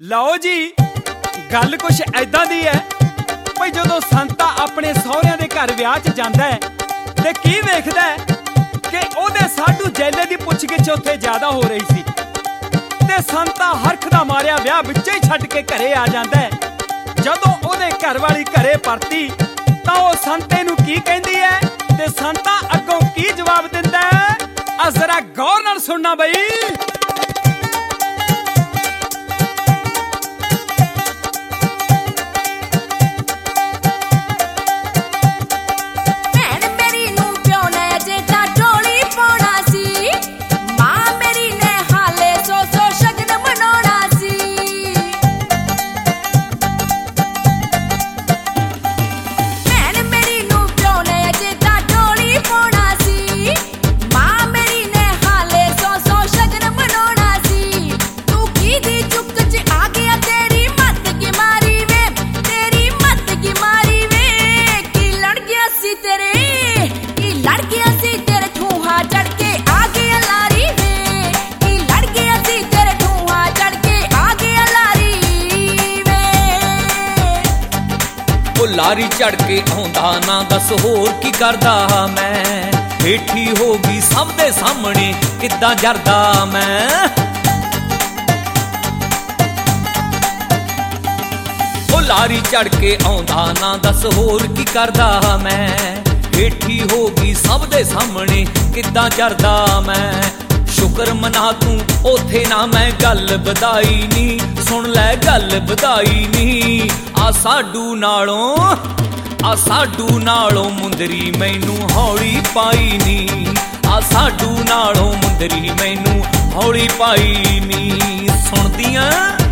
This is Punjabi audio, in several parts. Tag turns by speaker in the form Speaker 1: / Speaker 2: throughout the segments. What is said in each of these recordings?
Speaker 1: ਲਓ ਜੀ ਗੱਲ ਕੁਛ ਐਦਾਂ ਦੀ ਹੈ ਭਈ ਜਦੋਂ ਸੰਤਾ ਆਪਣੇ ਸਹੁਰਿਆਂ ਦੇ ਘਰ ਵਿਆਹ 'ਚ ਜਾਂਦਾ ਹੈ ਤੇ ਕੀ ਵੇਖਦਾ ਹੈ ਕਿ ਉਹਦੇ ਸਾਧੂ ਜੈਲੇ ਦੀ ਪੁੱਛ-ਗਿੱਛ ਉੱਥੇ ਜ਼ਿਆਦਾ ਹੋ ਰਹੀ ਸੀ ਤੇ ਸੰਤਾ ਹਰਖ ਦਾ ਮਾਰਿਆ ਵਿਆਹ ਵਿੱਚੇ ਹੀ ਛੱਡ ਕੇ ਘਰੇ ਆ ਜਾਂਦਾ ਹੈ। ਜਦੋਂ ਉਹਦੇ ਘਰ ਵਾਲੀ ਘਰੇ ਪਰਤੀ ਤਾਂ ਉਹ ਸੰਤੇ ਨੂੰ ਕੀ ਕਹਿੰਦੀ ਹੈ ਤੇ ਸੰਤਾ ਅੱਗੋਂ ਕੀ ਜਵਾਬ ਦਿੰਦਾ ਹੈ, ਆ ਜ਼ਰਾ ਗੌਰ ਨਾਲ ਸੁਣਨਾ ਬਈ।
Speaker 2: ਲਾਰੀ ਝੜ ਕੇ ਆਉਂਦਾ ਨਾ ਦੱਸ ਹੋਰ ਕੀ ਕਰਦਾ ਮੈਂ, ਹੇਠੀ ਹੋ ਗਈ ਸਭ ਦੇ ਸਾਹਮਣੇ ਕਿੱਦਾਂ ਜਰਦਾ ਮੈਂ। ਉਹ ਲਾਰੀ ਝੜ ਕੇ ਆਉਂਦਾ ਨਾ ਦੱਸ ਹੋਰ ਕੀ ਕਰਦਾ ਮੈਂ, ਹੇਠੀ ਹੋ ਗਈ ਸਭ ਦੇ ਸਾਹਮਣੇ ਕਿੱਦਾਂ ਜਰਦਾ ਮੈਂ। ਸ਼ੁਕਰ ਮਨਾ ਤੂੰ ਉਥੇ ਨਾ ਮੈਂ ਗੱਲ ਵਧਾਈ ਨੀ, ਸੁਣ ਲੈ ਗੱਲ ਵਧਾਈ ਨੀ। ਆ ਸਾਡੂ ਨਾਲੋਂ ਮੁੰਦਰੀ ਮੈਨੂੰ ਹੌਲੀ ਪਾਈ ਨੀ, ਆ ਸਾਡੂ ਨਾਲੋਂ ਮੁੰਦਰੀ ਮੈਨੂੰ ਹੌਲੀ ਪਾਈ ਨੀ। ਸੁਣਦੀਆਂ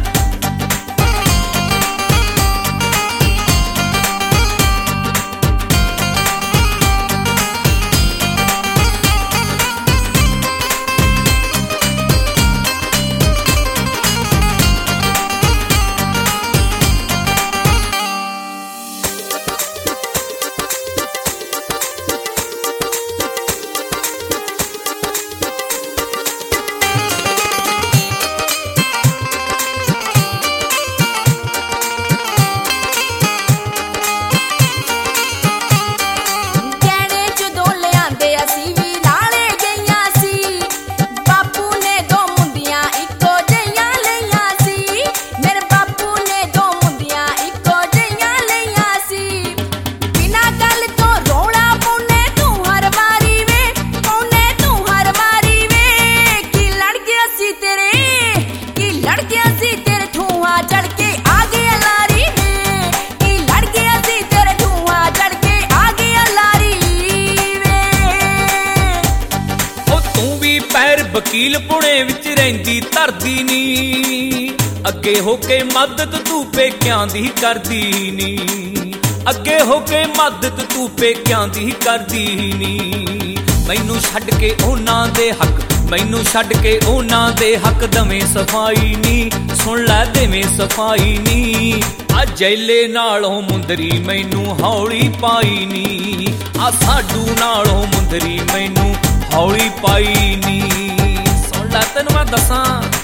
Speaker 2: ਵਕੀਲ ਪੁਣੇ ਵਿੱਚ ਰਹਿੰਦੀ ਧਰਦੀ ਨੀ, ਅੱਗੇ ਹੋ ਕੇ ਮਦਦ ਤੂੰ ਪੇਕਿਆਂ ਦੀ ਕਰਦੀ ਨੀ, ਅੱਗੇ ਹੋ ਕੇ ਮਦਦ ਤੂੰ ਪੇਕਿਆਂ ਦੀ ਕਰਦੀ ਨੀ। ਮੈਨੂੰ ਛੱਡ ਕੇ ਉਹਨਾਂ ਦੇ ਹੱਕ, ਮੈਨੂੰ ਛੱਡ ਕੇ ਉਹਨਾਂ ਦੇ ਹੱਕ ਦਵੇਂ ਸਫਾਈ ਨੀ, ਸੁਣ ਲੈ ਦੇਵੇਂ ਸਫਾਈ ਨੀ। ਆ ਜੈਲੇ ਨਾਲੋਂ ਮੁੰਦਰੀ ਮੈਨੂੰ ਹੌਲੀ ਪਾਈ ਨੀ, ਆ ਸਾਡੂ ਨਾਲੋਂ ਮੁੰਦਰੀ ਮੈਨੂੰ ਹੌਲੀ ਪਾਈ ਨੀ। ਸੁਣ ਲੈ ਤੈਨੂੰ ਮੈਂ ਦੱਸਾਂ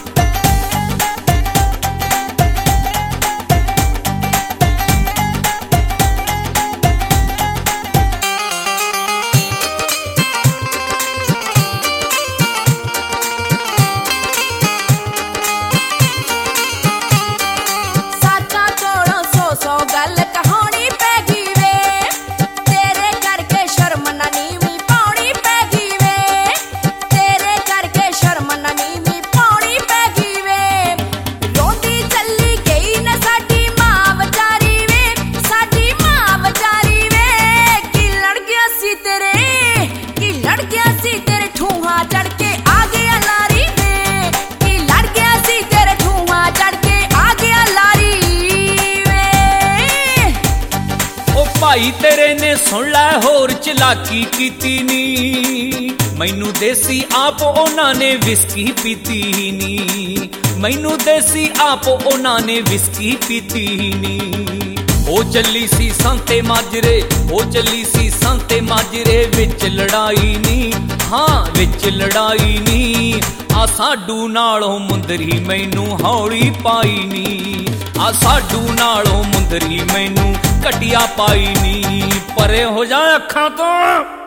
Speaker 2: ਭਾਈ ਤੇਰੇ ਨੇ ਸੁਣ ਲੈ ਹੋਰ ਚਲਾਕੀ ਕੀਤੀ ਨੀ, ਮੈਨੂੰ ਦੇਸੀ ਆਪ ਉਹਨਾਂ ਨੇ ਵਿਸਕੀ ਪੀਤੀ ਨੀ, ਮੈਨੂੰ ਦੇਸੀ ਆਪ ਉਹਨਾਂ ਨੇ ਵਿਸਕੀ ਪੀਤੀ ਨੀ। ਹੋ ਚੱਲੀ ਸੀ ਸੰਤੇ ਮਾਜਰੇ, ਹੋ ਚੱਲੀ ਸੀ ਸੰਤੇ ਮਾਜਰੇ, ਵਿੱਚ ਲੜਾਈ ਨੀ, ਹਾਂ ਵਿੱਚ ਲੜਾਈ ਨੀ। ਆ ਸਾਡੂ ਨਾਲੋਂ ਮੁੰਦਰੀ ਮੈਨੂੰ ਹੌਲੀ ਪਾਈ ਨੀ, ਆ ਸਾਡੂ ਨਾਲੋਂ ਮੁੰਦਰੀ ਮੈਨੂੰ ਘਟਿਆ ਪਾਈ ਨੀ। ਪਰੇ ਹੋ ਜਾ ਅੱਖਾਂ ਤੋਂ।